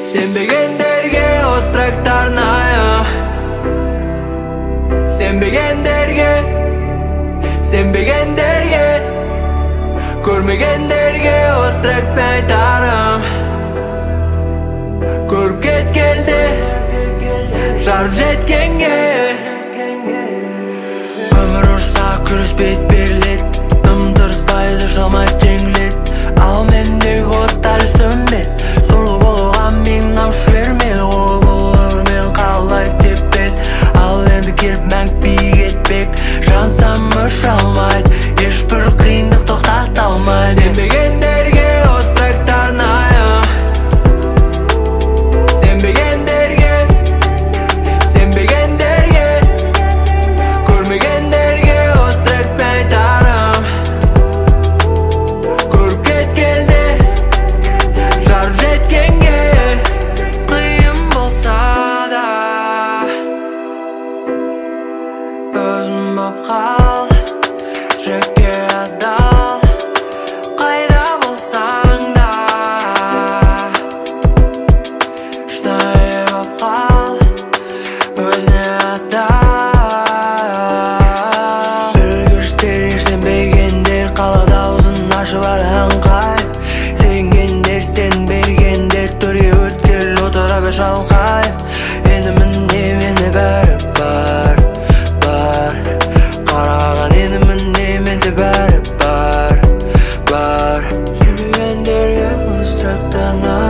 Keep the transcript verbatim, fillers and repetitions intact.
Сенбегендерге острактар найы, сенбегендерге, сенбегендерге, көрмегендерге остракпен айтарым. Көріп кеткелде, жарып жеткенге. Өмір ұрса күреспейді берілет, тым тырыспайды жалмайды жеңілет. Ал мендегі оттар сөнбеді, сорлы болуға мен наушы бермеді. Ол болыр мен қалай теппеді, ал енді келіп мәңгі биік етпек. Жансам өш алмайды, ешбір қиындық тоқтата алмайды. Сенбегендерге острактар найы, сенбегендерге, сенбегендерге, көрмегендерге остракпен айтарым. Көріп кеткелде, жарып жеткенге. Қиын болса да өзім боп қал, жүрекке адал. Қайда болсаң да шынайы боп қал, өзіне адал. Білгіштер сенбегендер қалада аузын ашып алған қайып. Сенгендер сенбегендер төрге өткел отыра шалқайып. Енді міне мені бәрі бар, бар. Қараған енді міне менде бәрі бар, бар. Сенбегендерге острактар найы.